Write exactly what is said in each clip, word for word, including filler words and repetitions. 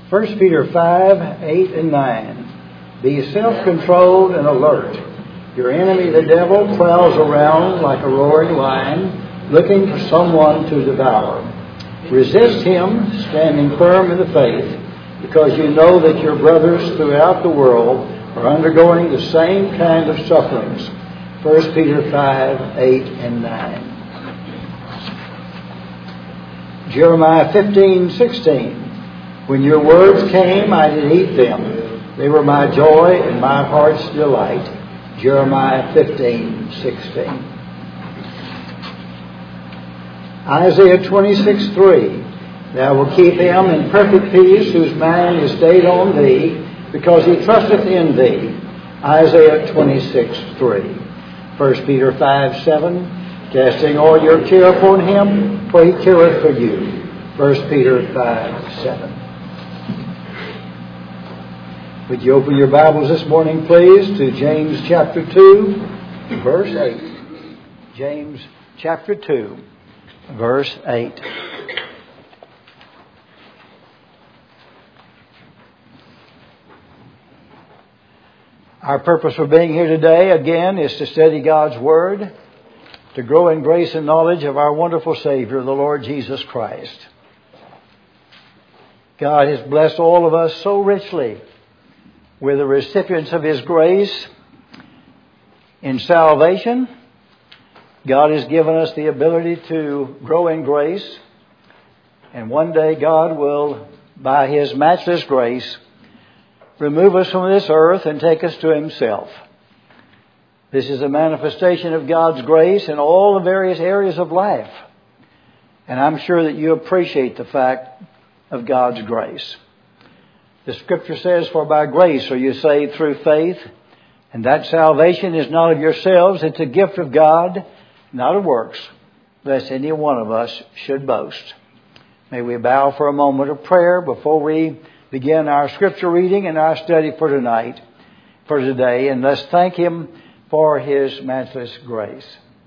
First Peter five, eight, and nine. Be self-controlled and alert. Your enemy, the devil, prowls around like a roaring lion, looking for someone to devour. Resist him, standing firm in the faith, because you know that your brothers throughout the world are undergoing the same kind of sufferings. First Peter five, eight, and nine. Jeremiah fifteen, sixteen. When your words came, I did eat them. They were my joy and my heart's delight. Jeremiah fifteen, sixteen. Isaiah twenty-six, three. Thou wilt keep him in perfect peace whose mind is stayed on thee, because he trusteth in thee. Isaiah twenty-six, three. First Peter five, seven. Casting all your care upon him, for he careth for you. First Peter five, seven. Would you open your Bibles this morning, please, to James chapter two, verse eight. James chapter two, verse eight. Our purpose for being here today, again, is to study God's Word, to grow in grace and knowledge of our wonderful Savior, the Lord Jesus Christ. God has blessed all of us so richly. We're the recipients of His grace in salvation. God has given us the ability to grow in grace. And one day God will, by His matchless grace, remove us from this earth and take us to Himself. This is a manifestation of God's grace in all the various areas of life. And I'm sure that you appreciate the fact of God's grace. The Scripture says, for by grace are you saved through faith, and that salvation is not of yourselves, it's a gift of God, not of works, lest any one of us should boast. May we bow for a moment of prayer before we begin our Scripture reading and our study for tonight, for today, and let's thank Him for His matchless grace.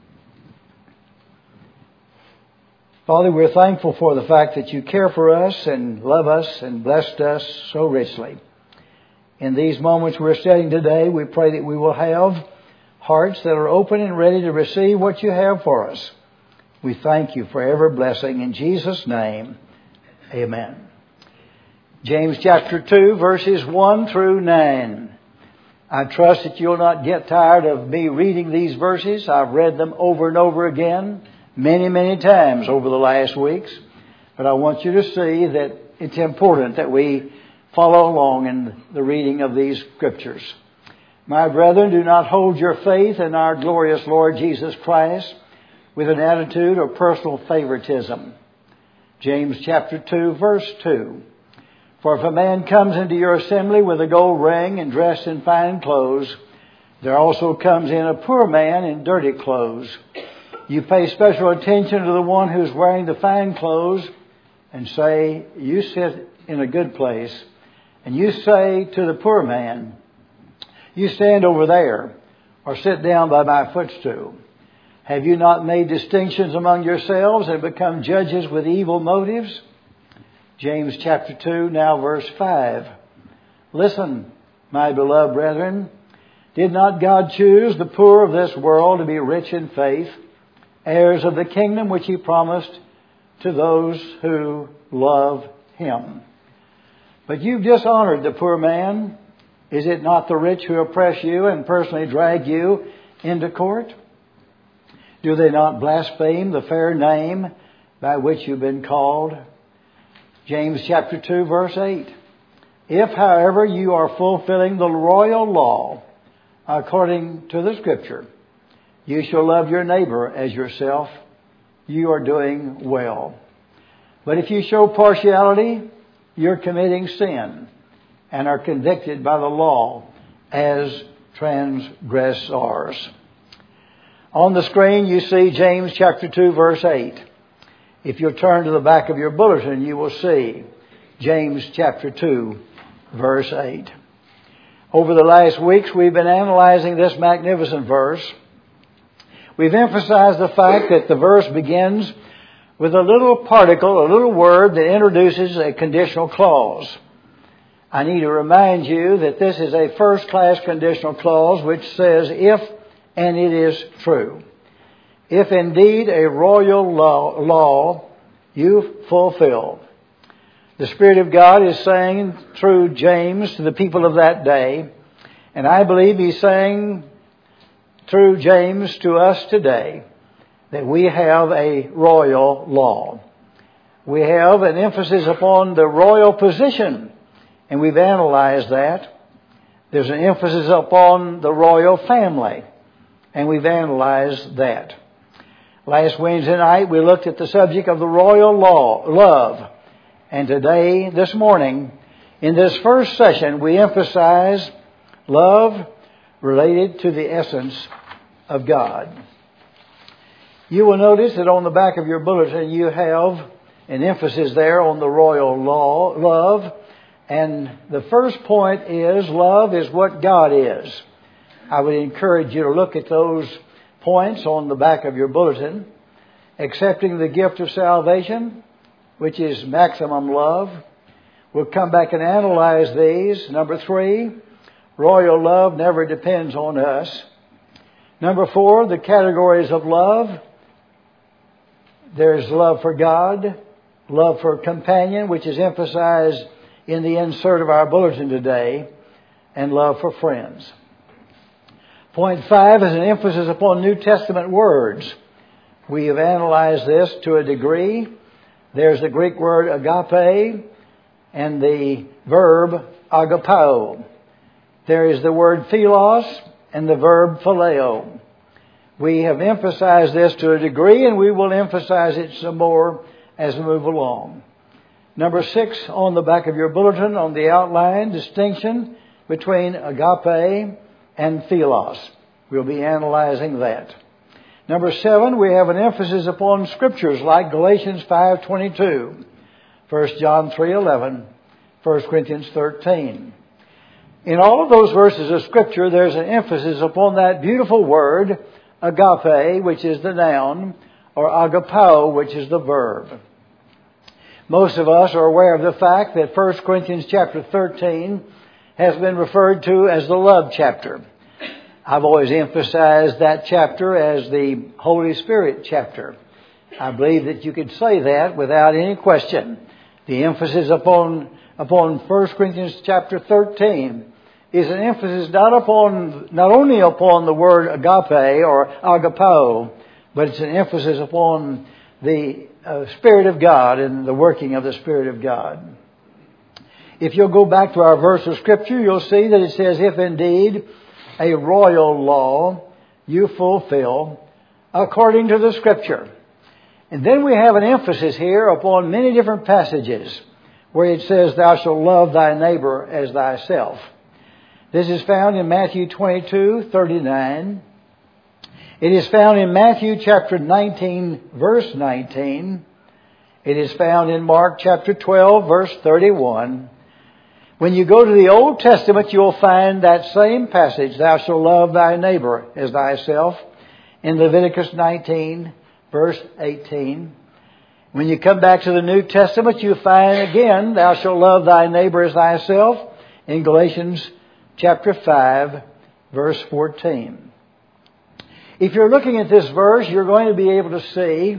Father, we're thankful for the fact that you care for us and love us and blessed us so richly. In these moments we're studying today, we pray that we will have hearts that are open and ready to receive what you have for us. We thank you for every blessing. In Jesus' name, amen. James chapter two, verses one through nine. I trust that you'll not get tired of me reading these verses. I've read them over and over again, many, many times over the last weeks. But I want you to see that it's important that we follow along in the reading of these Scriptures. My brethren, do not hold your faith in our glorious Lord Jesus Christ with an attitude of personal favoritism. James chapter two, verse two. For if a man comes into your assembly with a gold ring and dressed in fine clothes, there also comes in a poor man in dirty clothes. You pay special attention to the one who's wearing the fine clothes and say, you sit in a good place. And you say to the poor man, you stand over there or sit down by my footstool. Have you not made distinctions among yourselves and become judges with evil motives? James chapter two, now verse five. Listen, my beloved brethren, did not God choose the poor of this world to be rich in faith, heirs of the kingdom which He promised to those who love Him? But you've dishonored the poor man. Is it not the rich who oppress you and personally drag you into court? Do they not blaspheme the fair name by which you've been called? James chapter two, verse eight. If, however, you are fulfilling the royal law according to the Scripture, you shall love your neighbor as yourself, you are doing well. But if you show partiality, you're committing sin and are convicted by the law as transgressors. On the screen you see James chapter two, verse eight. If you'll turn to the back of your bulletin, you will see James chapter two, verse eight. Over the last weeks, we've been analyzing this magnificent verse. We've emphasized the fact that the verse begins with a little particle, a little word that introduces a conditional clause. I need to remind you that this is a first-class conditional clause which says if and it is true. If indeed a royal law, law you fulfill. The Spirit of God is saying through James to the people of that day, and I believe He's saying through James to us today, that we have a royal law. We have an emphasis upon the royal position, and we've analyzed that. There's an emphasis upon the royal family, and we've analyzed that. Last Wednesday night we looked at the subject of the royal law, love. And today, this morning, in this first session, we emphasize love related to the essence of God. You will notice that on the back of your bulletin you have an emphasis there on the royal law, love. And the first point is love is what God is. I would encourage you to look at those points on the back of your bulletin. Accepting the gift of salvation, which is maximum love. We'll come back and analyze these. Number three, royal love never depends on us. Number four, the categories of love. There's love for God, love for companion, which is emphasized in the insert of our bulletin today, and love for friends. Point five is an emphasis upon New Testament words. We have analyzed this to a degree. There's the Greek word agape and the verb agapao. There is the word philos and the verb phileo. We have emphasized this to a degree, and we will emphasize it some more as we move along. Number six on the back of your bulletin on the outline, distinction between agape and philos. We'll be analyzing that. Number seven, we have an emphasis upon scriptures like Galatians five twenty-two, First John three eleven, First Corinthians thirteen. In all of those verses of Scripture, there's an emphasis upon that beautiful word, agape, which is the noun, or agapao, which is the verb. Most of us are aware of the fact that First Corinthians chapter thirteen has been referred to as the love chapter. I've always emphasized that chapter as the Holy Spirit chapter. I believe that you could say that without any question. The emphasis upon upon First Corinthians chapter thirteen is an emphasis not upon not only upon the word agape or agapao, but it's an emphasis upon the uh, Spirit of God and the working of the Spirit of God. If you'll go back to our verse of Scripture, you'll see that it says, if indeed a royal law you fulfill according to the Scripture. And then we have an emphasis here upon many different passages where it says, thou shalt love thy neighbor as thyself. This is found in Matthew twenty-two thirty-nine. It is found in Matthew chapter nineteen, verse nineteen. It is found in Mark chapter twelve, verse thirty-one. When you go to the Old Testament, you'll find that same passage, thou shalt love thy neighbor as thyself, in Leviticus nineteen, verse eighteen. When you come back to the New Testament, you find again, thou shalt love thy neighbor as thyself, in Galatians chapter five, verse fourteen. If you're looking at this verse, you're going to be able to see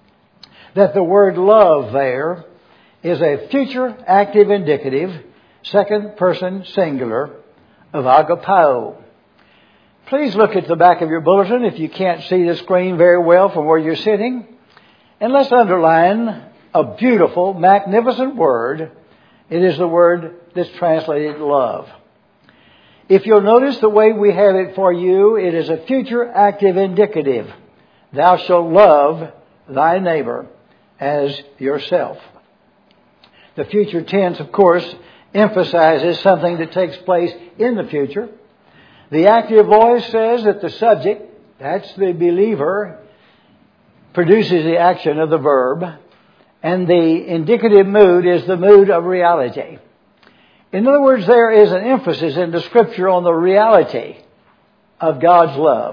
that the word love there is a future active indicative, second person singular, of agapao. Please look at the back of your bulletin if you can't see the screen very well from where you're sitting. And let's underline a beautiful, magnificent word. It is the word that's translated love. If you'll notice the way we have it for you, it is a future active indicative. Thou shalt love thy neighbor as yourself. The future tense, of course, emphasizes something that takes place in the future. The active voice says that the subject, that's the believer, produces the action of the verb, and the indicative mood is the mood of reality. In other words, there is an emphasis in the Scripture on the reality of God's love.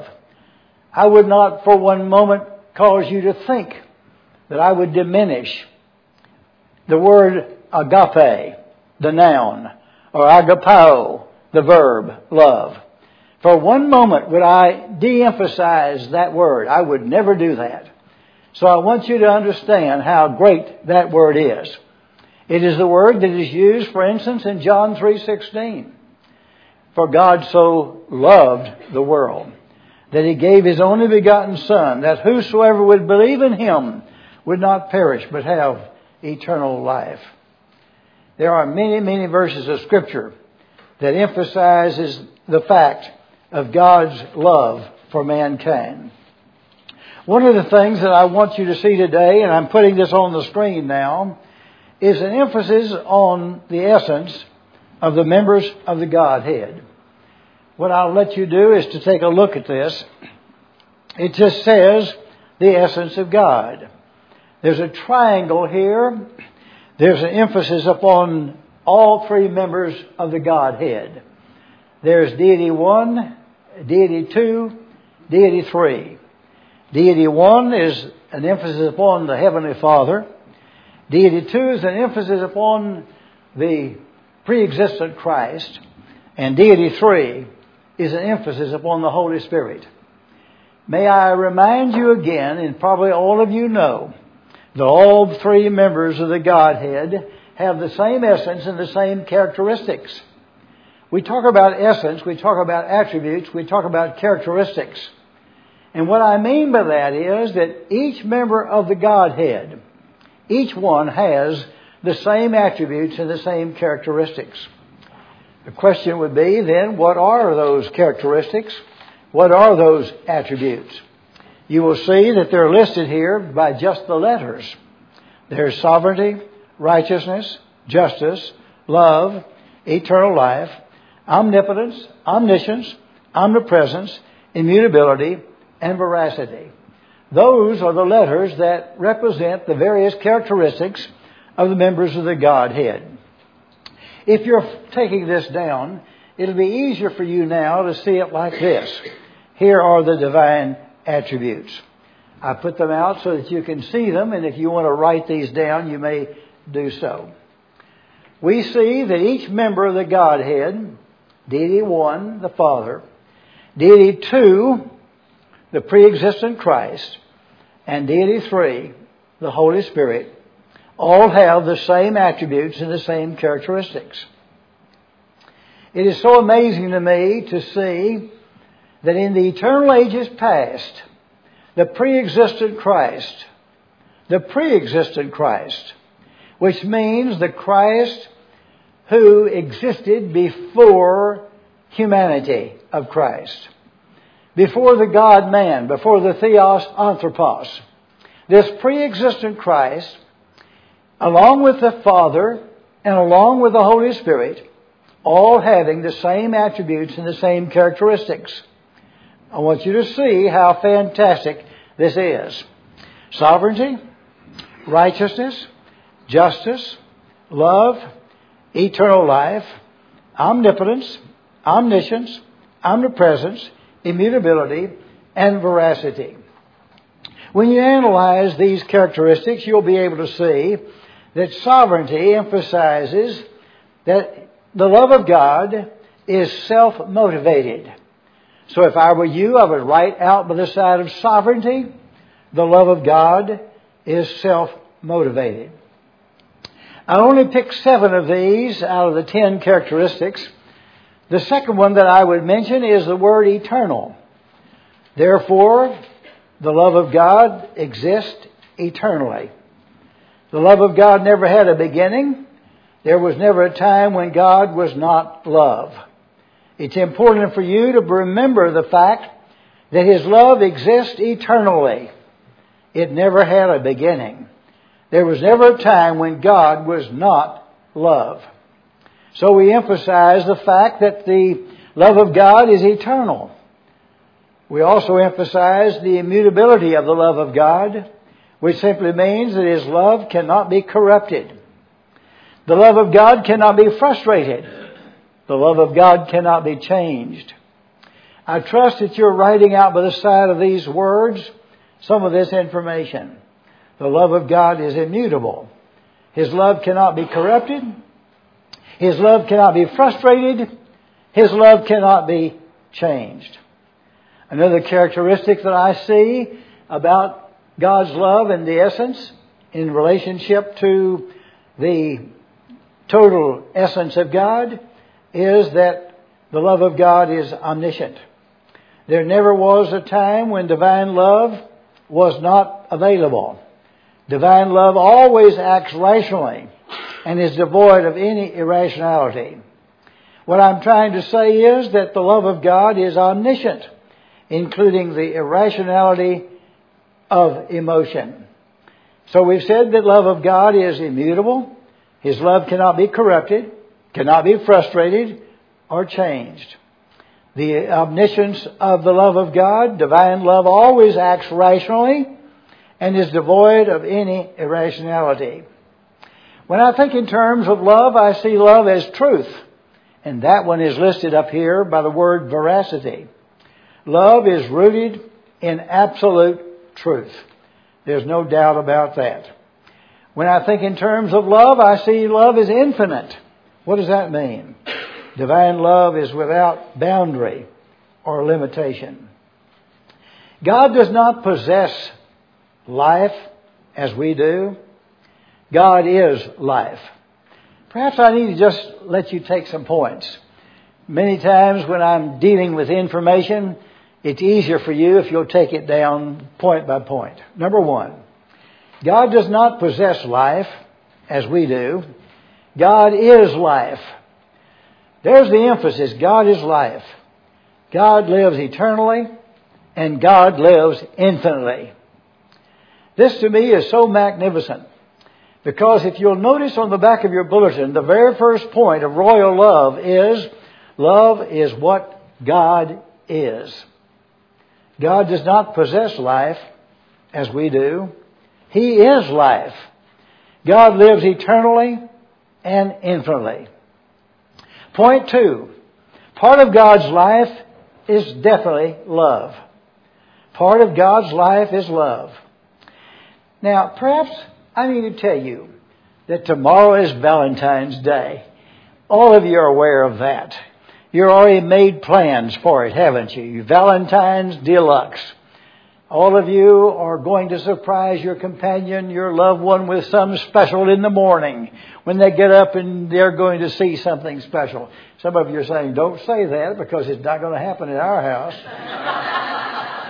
I would not for one moment cause you to think that I would diminish the word agape, the noun, or agapao, the verb, love. For one moment would I de-emphasize that word. I would never do that. So I want you to understand how great that word is. It is the word that is used, for instance, in John three sixteen. For God so loved the world that He gave His only begotten Son, that whosoever would believe in Him would not perish, but have eternal life. There are many, many verses of Scripture that emphasizes the fact of God's love for mankind. One of the things that I want you to see today, and I'm putting this on the screen now, is an emphasis on the essence of the members of the Godhead. What I'll let you do is to take a look at this. It just says the essence of God. There's a triangle here. There's an emphasis upon all three members of the Godhead. There's Deity one, Deity two, Deity three. Deity one is an emphasis upon the Heavenly Father. Deity two is an emphasis upon the pre-existent Christ. And Deity three is an emphasis upon the Holy Spirit. May I remind you again, and probably all of you know, that all three members of the Godhead have the same essence and the same characteristics. We talk about essence, we talk about attributes, we talk about characteristics. And what I mean by that is that each member of the Godhead, each one has the same attributes and the same characteristics. The question would be then, what are those characteristics? What are those attributes? You will see that they're listed here by just the letters. There's sovereignty, righteousness, justice, love, eternal life, omnipotence, omniscience, omnipresence, immutability, and veracity. Those are the letters that represent the various characteristics of the members of the Godhead. If you're taking this down, it'll be easier for you now to see it like this. Here are the divine attributes. I put them out so that you can see them, and if you want to write these down, you may do so. We see that each member of the Godhead, Deity one, the Father, Deity two, the pre-existent Christ, and Deity three, the Holy Spirit, all have the same attributes and the same characteristics. It is so amazing to me to see that in the eternal ages past, the pre-existent Christ, the pre-existent Christ, which means the Christ who existed before humanity of Christ, before the God-man, before the Theos Anthropos. This pre-existent Christ, along with the Father and along with the Holy Spirit, all having the same attributes and the same characteristics. I want you to see how fantastic this is. Sovereignty, righteousness, justice, love, eternal life, omnipotence, omniscience, omnipresence, immutability, and veracity. When you analyze these characteristics, you'll be able to see that sovereignty emphasizes that the love of God is self-motivated. So if I were you, I would write out by the side of sovereignty, the love of God is self-motivated. I only picked seven of these out of the ten characteristics. The second one that I would mention is the word eternal. Therefore, the love of God exists eternally. The love of God never had a beginning. There was never a time when God was not love. It's important for you to remember the fact that His love exists eternally. It never had a beginning. There was never a time when God was not love. So we emphasize the fact that the love of God is eternal. We also emphasize the immutability of the love of God, which simply means that His love cannot be corrupted. The love of God cannot be frustrated. The love of God cannot be changed. I trust that you're writing out by the side of these words some of this information. The love of God is immutable. His love cannot be corrupted. His love cannot be frustrated. His love cannot be changed. Another characteristic that I see about God's love and the essence in relationship to the total essence of God is that the love of God is omniscient. There never was a time when divine love was not available. Divine love always acts rationally and is devoid of any irrationality. What I'm trying to say is that the love of God is omniscient, including the irrationality of emotion. So we've said that love of God is immutable. His love cannot be corrupted, cannot be frustrated, or changed. The omniscience of the love of God, divine love, always acts rationally and is devoid of any irrationality. When I think in terms of love, I see love as truth. And that one is listed up here by the word veracity. Love is rooted in absolute truth. There's no doubt about that. When I think in terms of love, I see love as infinite. What does that mean? Divine love is without boundary or limitation. God does not possess life as we do. God is life. Perhaps I need to just let you take some points. Many times when I'm dealing with information, it's easier for you if you'll take it down point by point. Number one, God does not possess life as we do. God is life. There's the emphasis. God is life. God lives eternally and God lives infinitely. This to me is so magnificent. Because if you'll notice on the back of your bulletin, the very first point of royal love is, love is what God is. God does not possess life as we do. He is life. God lives eternally and infinitely. Point two, part of God's life is definitely love. Part of God's life is love. Now, perhaps I need to tell you that tomorrow is Valentine's Day. All of you are aware of that. You've already made plans for it, haven't you? Valentine's Deluxe. All of you are going to surprise your companion, your loved one, with some special in the morning when they get up and they're going to see something special. Some of you are saying, don't say that because it's not going to happen at our house.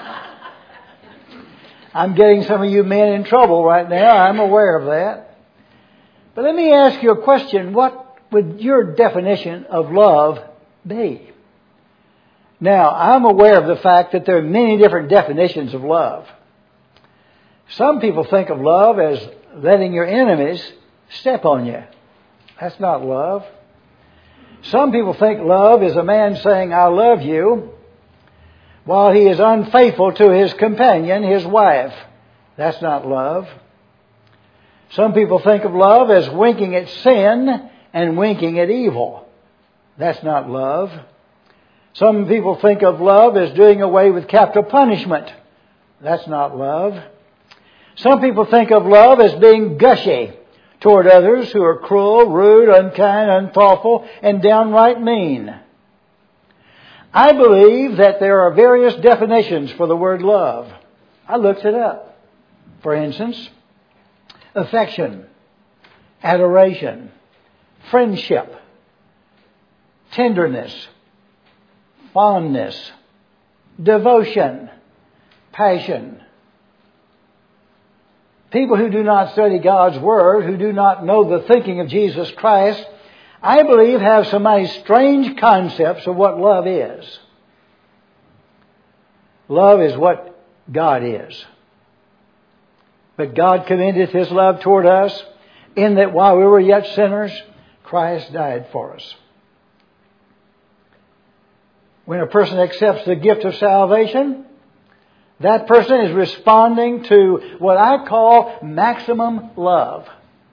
I'm getting some of you men in trouble right now. I'm aware of that. But let me ask you a question. What would your definition of love be? Now, I'm aware of the fact that there are many different definitions of love. Some people think of love as letting your enemies step on you. That's not love. Some people think love is a man saying, I love you, while he is unfaithful to his companion, his wife. That's not love. Some people think of love as winking at sin and winking at evil. That's not love. Some people think of love as doing away with capital punishment. That's not love. Some people think of love as being gushy toward others who are cruel, rude, unkind, unthoughtful, and downright mean. I believe that there are various definitions for the word love. I looked it up. For instance, affection, adoration, friendship, tenderness, fondness, devotion, passion. People who do not study God's Word, who do not know the thinking of Jesus Christ, I believe have some mighty strange concepts of what love is. Love is what God is. But God commendeth His love toward us in that while we were yet sinners, Christ died for us. When a person accepts the gift of salvation, that person is responding to what I call maximum love.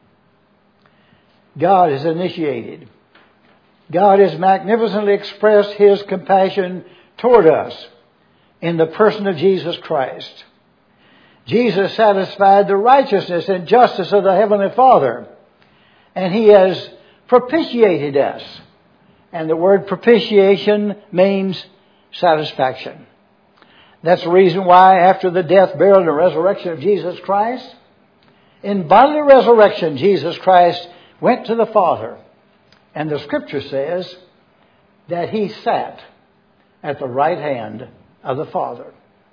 God has initiated. God has magnificently expressed His compassion toward us in the person of Jesus Christ. Jesus satisfied the righteousness and justice of the Heavenly Father. And He has propitiated us. And the word propitiation means satisfaction. That's the reason why after the death, burial, and resurrection of Jesus Christ, in bodily resurrection, Jesus Christ went to the Father. And the Scripture says that He sat at the right hand of the Father.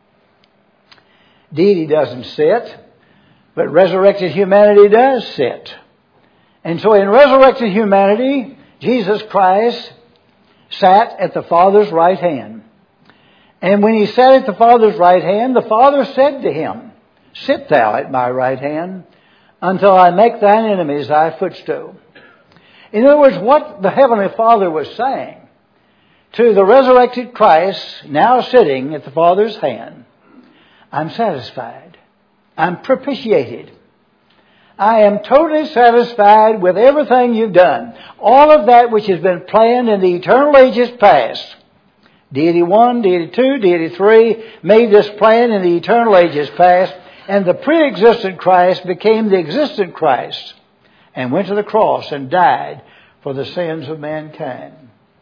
Deity doesn't sit, but resurrected humanity does sit. And so in resurrected humanity, Jesus Christ sat at the Father's right hand. And when He sat at the Father's right hand, the Father said to Him, "Sit thou at my right hand until I make thine enemies thy footstool." In other words, what the Heavenly Father was saying to the resurrected Christ, now sitting at the Father's hand, I'm satisfied. I'm propitiated. I am totally satisfied with everything you've done. All of that which has been planned in the eternal ages past. Deity one, Deity two, Deity three made this plan in the eternal ages past, and the pre-existent Christ became the existent Christ and went to the cross and died for the sins of mankind.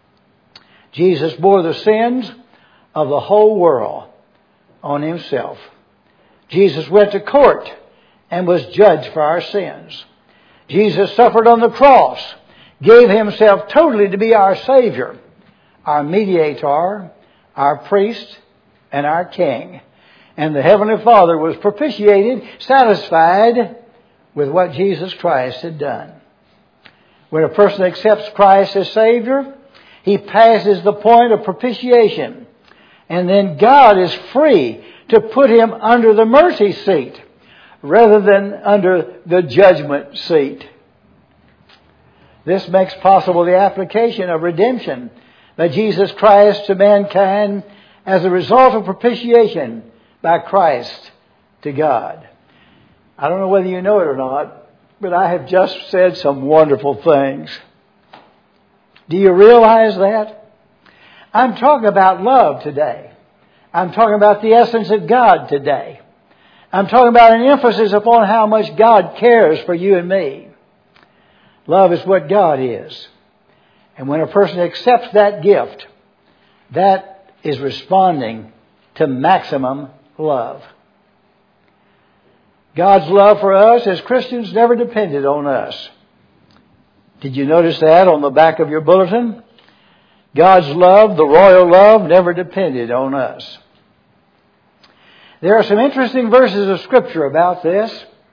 Jesus bore the sins of the whole world on Himself. Jesus went to court and was judged for our sins. Jesus suffered on the cross, gave Himself totally to be our Savior, our mediator, our priest, and our King. And the Heavenly Father was propitiated, satisfied with what Jesus Christ had done. When a person accepts Christ as Savior, he passes the point of propitiation. And then God is free to put him under the mercy seat rather than under the judgment seat. This makes possible the application of redemption by Jesus Christ to mankind as a result of propitiation by Christ to God. I don't know whether you know it or not, but I have just said some wonderful things. Do you realize that? I'm talking about love today. I'm talking about the essence of God today. I'm talking about an emphasis upon how much God cares for you and me. Love is what God is. And when a person accepts that gift, that is responding to maximum love. God's love for us as Christians never depended on us. Did you notice that on the back of your bulletin? God's love, the royal love, never depended on us. There are some interesting verses of Scripture about this.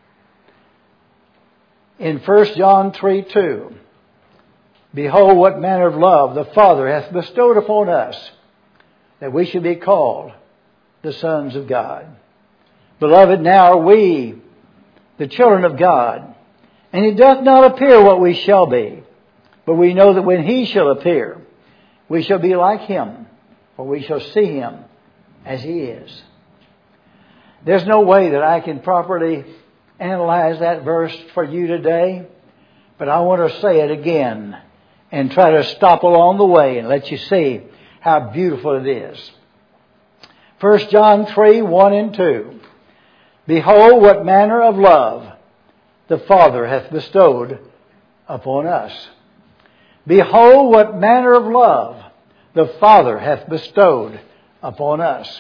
In First John three two, behold, what manner of love the Father hath bestowed upon us, that we should be called the sons of God. Beloved, now are we the children of God, and it doth not appear what we shall be, but we know that when He shall appear, we shall be like Him, for we shall see Him as He is. There's no way that I can properly analyze that verse for you today, but I want to say it again and try to stop along the way and let you see how beautiful it is. First John three, one and two. Behold, what manner of love the Father hath bestowed upon us. Behold, what manner of love the Father hath bestowed upon us.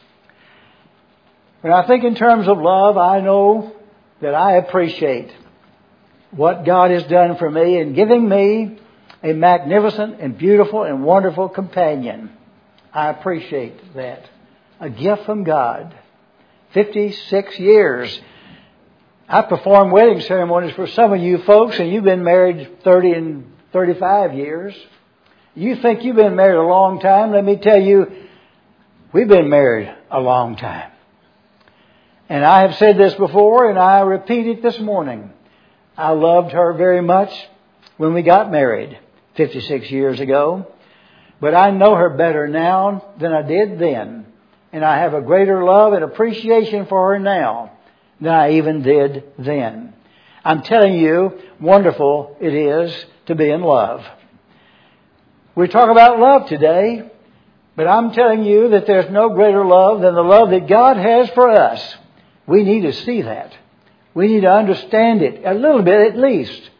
When I think in terms of love, I know that I appreciate what God has done for me in giving me a magnificent and beautiful and wonderful companion. I appreciate that. A gift from God. fifty-six years. I performed wedding ceremonies for some of you folks, and you've been married thirty and thirty-five years. You think you've been married a long time. Let me tell you, we've been married a long time. And I have said this before, and I repeat it this morning. I loved her very much when we got married fifty-six years ago. But I know her better now than I did then. And I have a greater love and appreciation for her now than I even did then. I'm telling you, wonderful it is to be in love. We talk about love today, but I'm telling you that there's no greater love than the love that God has for us. We need to see that. We need to understand it a little bit at least.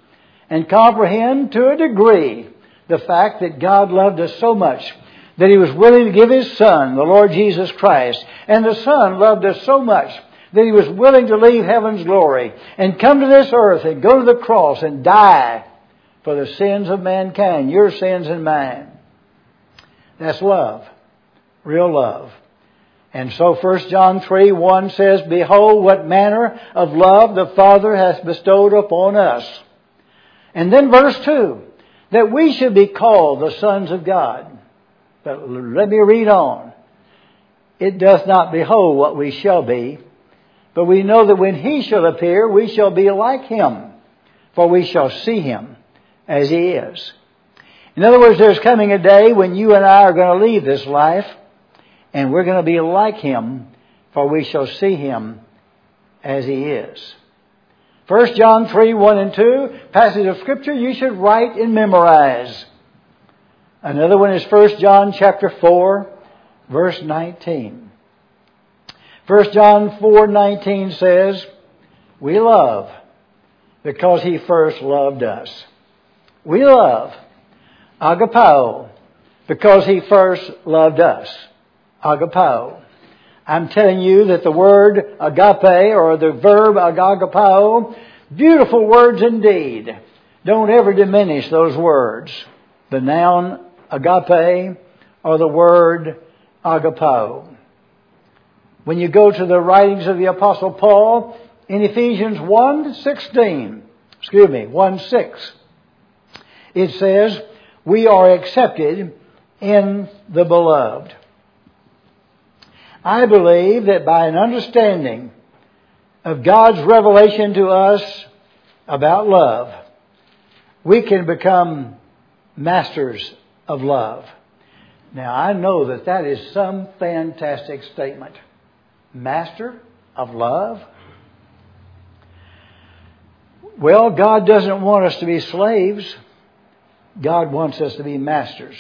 and comprehend to a degree the fact that God loved us so much that He was willing to give His Son, the Lord Jesus Christ. And the Son loved us so much that He was willing to leave heaven's glory and come to this earth and go to the cross and die for the sins of mankind, your sins and mine. That's love. Real love. And so First John three one says, Behold, what manner of love the Father hath bestowed upon us. And then verse two, that we should be called the sons of God. But let me read on. It doth not behold what we shall be, but we know that when He shall appear, we shall be like Him, for we shall see Him as He is. In other words, there's coming a day when you and I are going to leave this life, and we're going to be like Him, for we shall see Him as He is. First John three one and two, passage of Scripture you should write and memorize. Another one is First John chapter four, verse nineteen. First John four nineteen says, We love because He first loved us. We love, agapao, because He first loved us. Agapao. I'm telling you that the word agape or the verb agapao, beautiful words indeed. Don't ever diminish those words. The noun agape or the word agapao. When you go to the writings of the Apostle Paul in Ephesians one sixteen, excuse me, one six, it says, we are accepted in the beloved. I believe that by an understanding of God's revelation to us about love, we can become masters of love. Now, I know that that is some fantastic statement. Master of love? Well, God doesn't want us to be slaves. God wants us to be masters.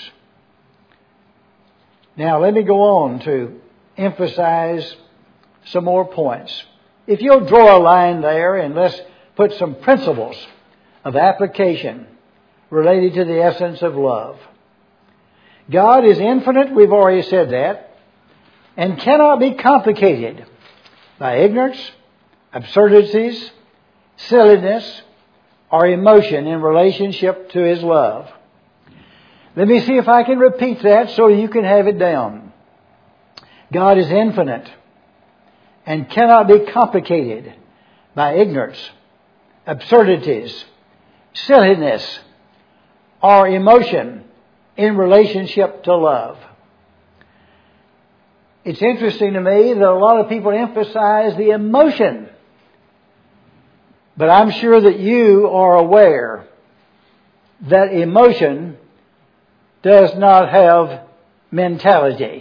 Now, let me go on to emphasize some more points. If you'll draw a line there and let's put some principles of application related to the essence of love. God is infinite, we've already said that, and cannot be complicated by ignorance, absurdities, silliness, or emotion in relationship to His love. Let me see if I can repeat that so you can have it down. God is infinite and cannot be complicated by ignorance, absurdities, silliness, or emotion in relationship to love. It's interesting to me that a lot of people emphasize the emotion. But I'm sure that you are aware that emotion does not have mentality.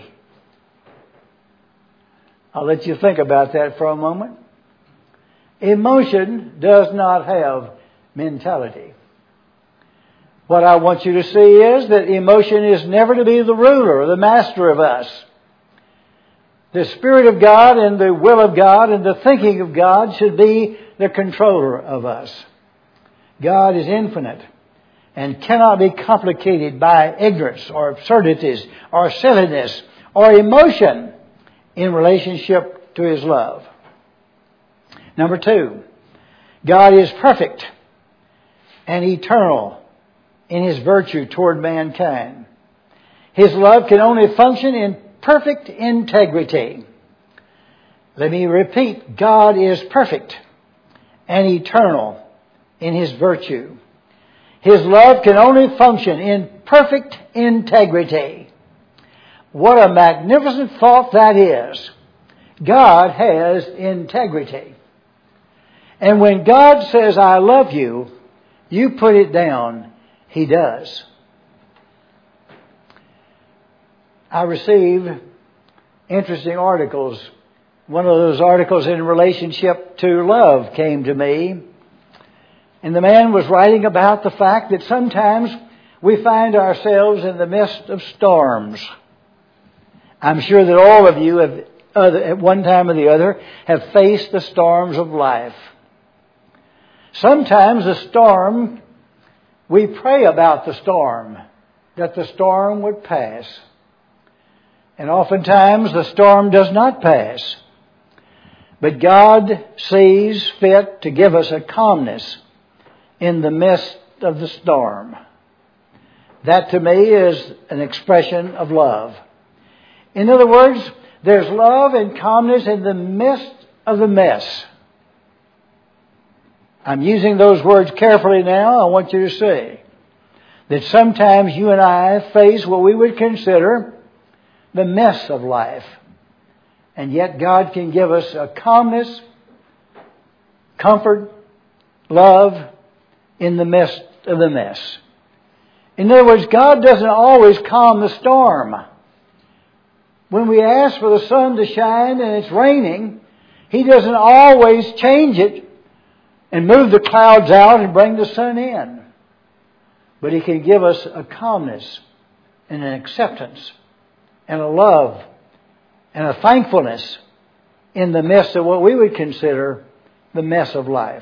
I'll let you think about that for a moment. Emotion does not have mentality. What I want you to see is that emotion is never to be the ruler or the master of us. The Spirit of God and the will of God and the thinking of God should be the controller of us. God is infinite and cannot be complicated by ignorance or absurdities or silliness or emotion in relationship to His love. Number two, God is perfect and eternal in His virtue toward mankind. His love can only function in perfect integrity. Let me repeat, God is perfect and eternal in His virtue. His love can only function in perfect integrity. What a magnificent thought that is. God has integrity. And when God says, I love you, you put it down. He does. I receive interesting articles. One of those articles in relationship to love came to me. And the man was writing about the fact that sometimes we find ourselves in the midst of storms. I'm sure that all of you have, uh, at one time or the other, have faced the storms of life. Sometimes the storm We pray about the storm, that the storm would pass. And oftentimes the storm does not pass. But God sees fit to give us a calmness in the midst of the storm. That to me is an expression of love. In other words, there's love and calmness in the midst of the mess. I'm using those words carefully now. I want you to see that sometimes you and I face what we would consider the mess of life. And yet God can give us a calmness, comfort, love in the midst of the mess. In other words, God doesn't always calm the storm. When we ask for the sun to shine and it's raining, He doesn't always change it and move the clouds out and bring the sun in. But He can give us a calmness and an acceptance and a love and a thankfulness in the midst of what we would consider the mess of life.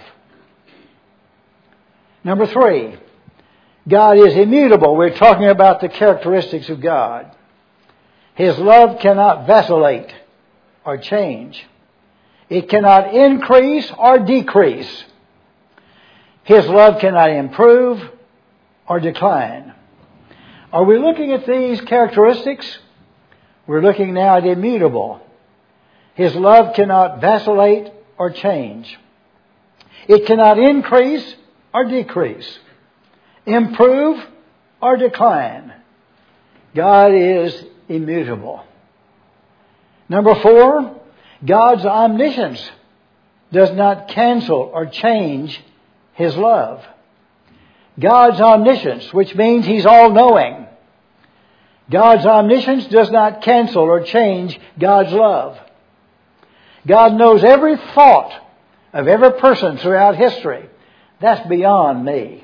Number three, God is immutable. We're talking about the characteristics of God. His love cannot vacillate or change. It cannot increase or decrease. His love cannot improve or decline. Are we looking at these characteristics? We're looking now at immutable. His love cannot vacillate or change. It cannot increase or decrease, improve or decline. God is immutable. Number four, God's omniscience does not cancel or change His love. God's omniscience, which means He's all-knowing. God's omniscience does not cancel or change God's love. God knows every thought of every person throughout history. That's beyond me.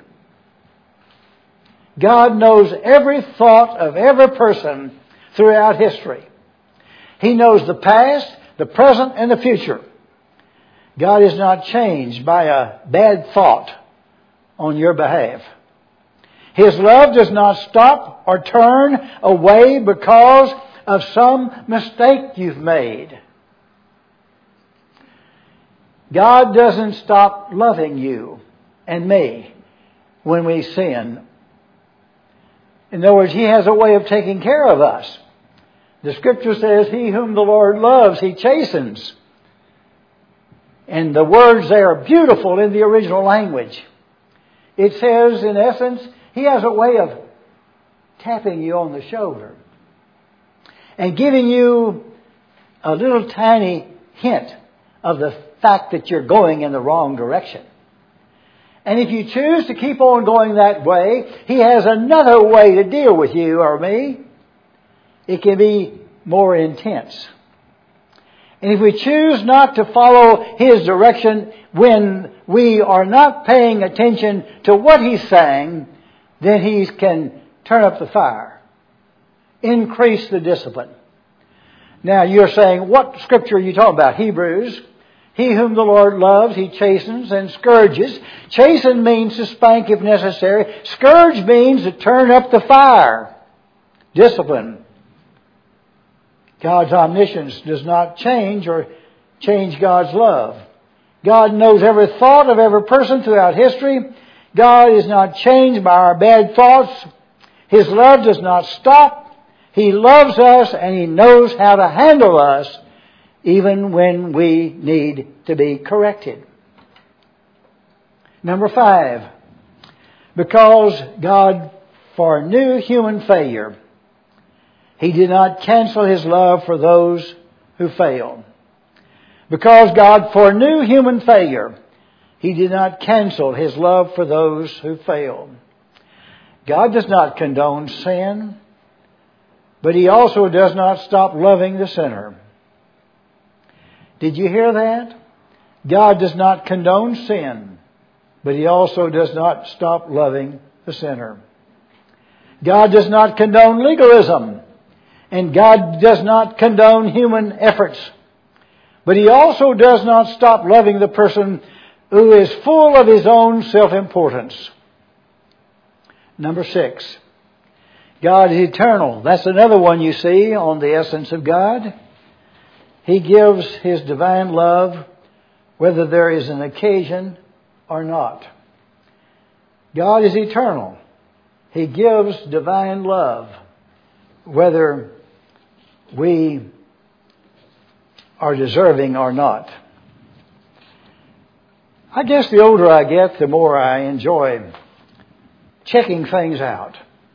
God knows every thought of every person throughout history. He knows the past, the present, and the future. God is not changed by a bad thought on your behalf. His love does not stop or turn away because of some mistake you've made. God doesn't stop loving you and me when we sin. In other words, He has a way of taking care of us. The Scripture says, He whom the Lord loves, He chastens. And the words there are beautiful in the original language. It says, in essence, He has a way of tapping you on the shoulder and giving you a little tiny hint of the fact that you're going in the wrong direction. And if you choose to keep on going that way, He has another way to deal with you or me. It can be more intense. And if we choose not to follow His direction when we are not paying attention to what He's saying, then He can turn up the fire, increase the discipline. Now you're saying, what Scripture are you talking about? Hebrews. He whom the Lord loves, He chastens and scourges. Chasten means to spank if necessary. Scourge means to turn up the fire. Discipline. God's omniscience does not change or change God's love. God knows every thought of every person throughout history. God is not changed by our bad thoughts. His love does not stop. He loves us and He knows how to handle us even when we need to be corrected. Number five, because God foreknew human failure, He did not cancel His love for those who fail. Because God foreknew human failure, He did not cancel His love for those who fail. God does not condone sin, but He also does not stop loving the sinner. Did you hear that? God does not condone sin, but He also does not stop loving the sinner. God does not condone legalism, and God does not condone human efforts. But He also does not stop loving the person who is full of his own self-importance. Number six, God is eternal. That's another one you see on the essence of God. He gives His divine love whether there is an occasion or not. God is eternal. He gives divine love whether we are deserving or not. I guess the older I get, the more I enjoy checking things out.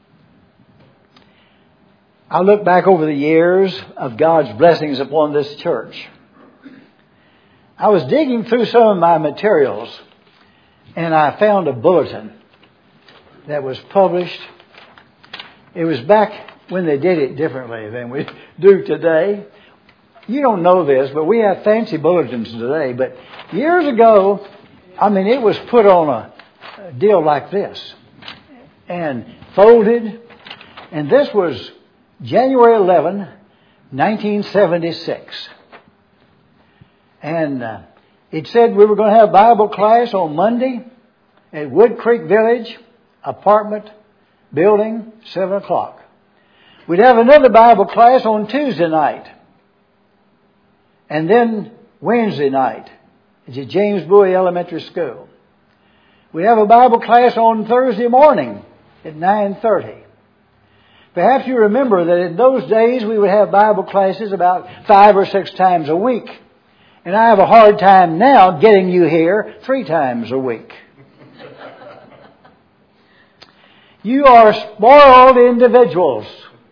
I look back over the years of God's blessings upon this church. I was digging through some of my materials and I found a bulletin that was published. It was back when they did it differently than we do today. You don't know this, but we have fancy bulletins today. But years ago, I mean, it was put on a deal like this and folded. And this was January eleventh, nineteen seventy-six. And uh, it said we were going to have Bible class on Monday at Wood Creek Village, apartment building, seven o'clock. We'd have another Bible class on Tuesday night. And then Wednesday night at James Bowie Elementary School. We'd have a Bible class on Thursday morning at nine thirty. Perhaps you remember that in those days we would have Bible classes about five or six times a week. And I have a hard time now getting you here three times a week. You are spoiled individuals.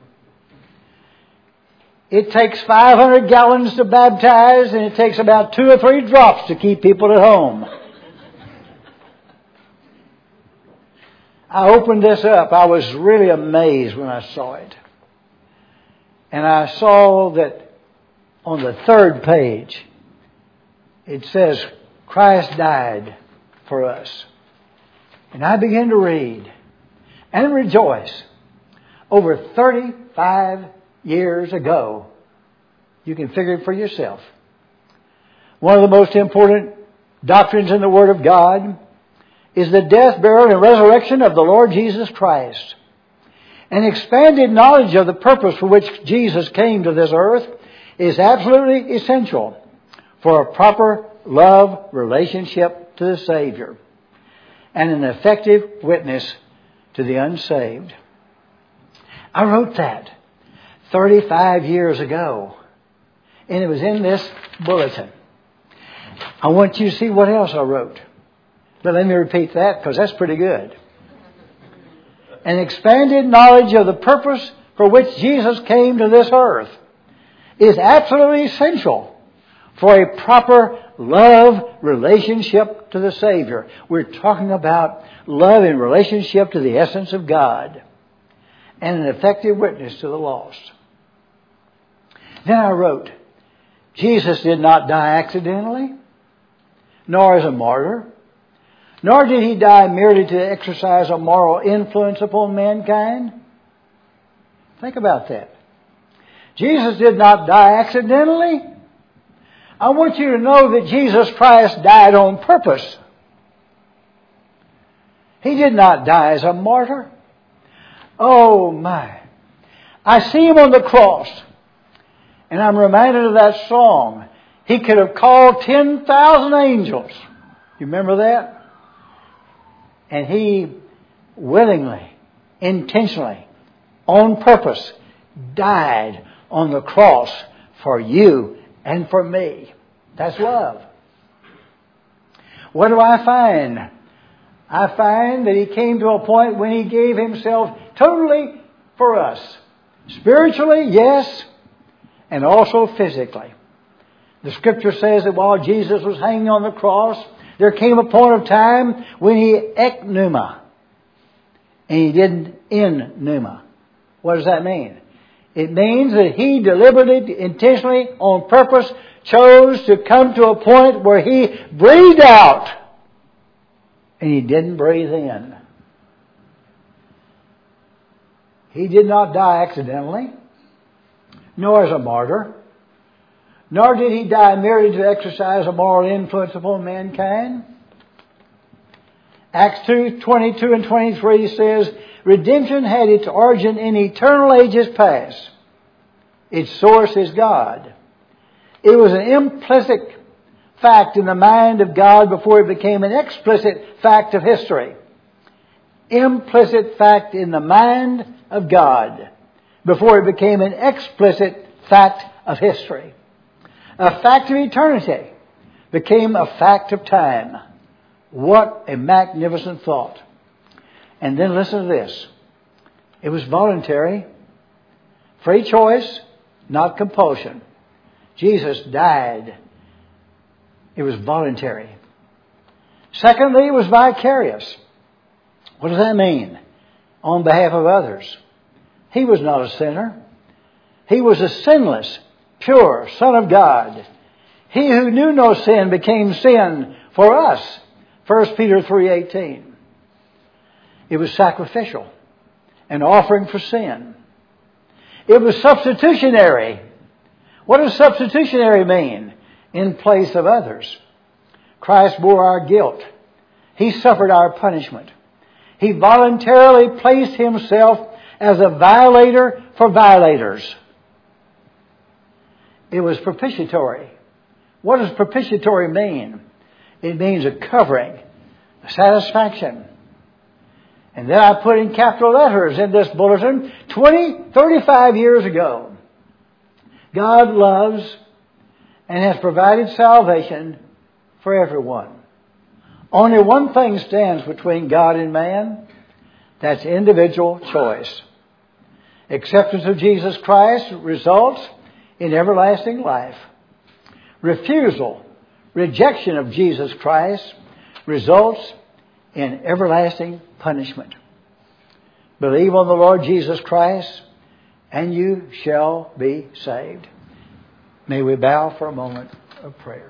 It takes five hundred gallons to baptize, and it takes about two or three drops to keep people at home. I opened this up. I was really amazed when I saw it. And I saw that on the third page, it says, Christ died for us. And I began to read and rejoice. Over thirty-five years ago, you can figure it for yourself. One of the most important doctrines in the Word of God is the death, burial, and resurrection of the Lord Jesus Christ. An expanded knowledge of the purpose for which Jesus came to this earth is absolutely essential for a proper love relationship to the Savior and an effective witness to the unsaved. I wrote that thirty-five years ago, and it was in this bulletin. I want you to see what else I wrote. But let me repeat that because that's pretty good. An expanded knowledge of the purpose for which Jesus came to this earth is absolutely essential for a proper love relationship to the Savior. We're talking about love in relationship to the essence of God and an effective witness to the lost. Then I wrote, Jesus did not die accidentally, nor as a martyr, nor did He die merely to exercise a moral influence upon mankind. Think about that. Jesus did not die accidentally. I want you to know that Jesus Christ died on purpose. He did not die as a martyr. Oh my. I see Him on the cross. And I'm reminded of that song. He could have called ten thousand angels. You remember that? And He willingly, intentionally, on purpose, died on the cross for you and for me. That's love. What do I find? I find that He came to a point when He gave Himself totally for us. Spiritually, yes, and also physically. The Scripture says that while Jesus was hanging on the cross, there came a point of time when He ek pneuma, and He didn't in pneuma. What does that mean? It means that He deliberately, intentionally, on purpose, chose to come to a point where He breathed out and He didn't breathe in. He did not die accidentally, nor as a martyr, nor did He die merely to exercise a moral influence upon mankind. Acts two, twenty-two and twenty-three says, redemption had its origin in eternal ages past. Its source is God. It was an implicit fact in the mind of God before it became an explicit fact of history. Implicit fact in the mind of God before it became an explicit fact of history. A fact of eternity became a fact of time. What a magnificent thought. And then listen to this. It was voluntary, free choice, not compulsion. Jesus died. It was voluntary. Secondly, it was vicarious. What does that mean? On behalf of others. He was not a sinner. He was a sinless, pure Son of God. He who knew no sin became sin for us. First Peter three eighteen. It was sacrificial, an offering for sin. It was substitutionary. What does substitutionary mean? In place of others. Christ bore our guilt. He suffered our punishment. He voluntarily placed Himself as a violator for violators. It was propitiatory. What does propitiatory mean? It means a covering, a satisfaction. And then I put in capital letters in this bulletin, twenty, thirty-five years ago, God loves and has provided salvation for everyone. Only one thing stands between God and man. That's individual choice. Acceptance of Jesus Christ results in everlasting life. Refusal, rejection of Jesus Christ results in everlasting punishment. Believe on the Lord Jesus Christ and you shall be saved. May we bow for a moment of prayer.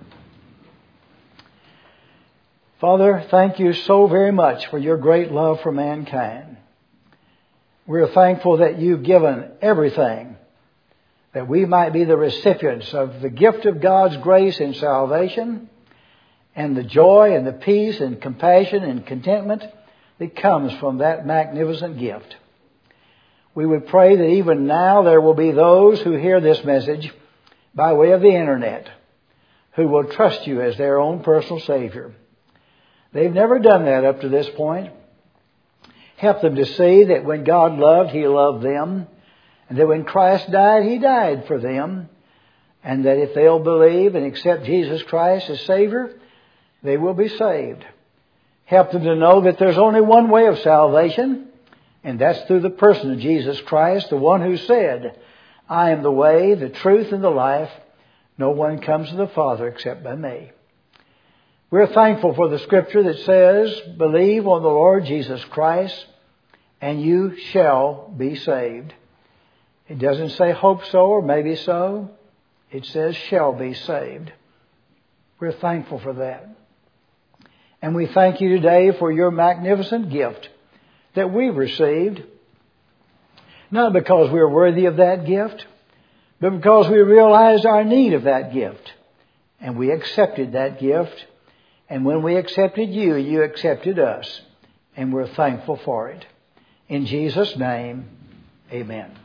Father, thank you so very much for your great love for mankind. We're thankful that you've given everything that we might be the recipients of the gift of God's grace and salvation and the joy and the peace and compassion and contentment that comes from that magnificent gift. We would pray that even now there will be those who hear this message by way of the internet who will trust you as their own personal Savior. They've never done that up to this point. Help them to see that when God loved, He loved them. And that when Christ died, He died for them. And that if they'll believe and accept Jesus Christ as Savior, they will be saved. Help them to know that there's only one way of salvation. And that's through the person of Jesus Christ, the one who said, I am the way, the truth, and the life. No one comes to the Father except by me. We're thankful for the scripture that says, believe on the Lord Jesus Christ and you shall be saved. It doesn't say hope so or maybe so. It says shall be saved. We're thankful for that. And we thank you today for your magnificent gift that we've received. Not because we're worthy of that gift, but because we realized our need of that gift. And we accepted that gift. And when we accepted you, you accepted us. And we're thankful for it. In Jesus' name, amen.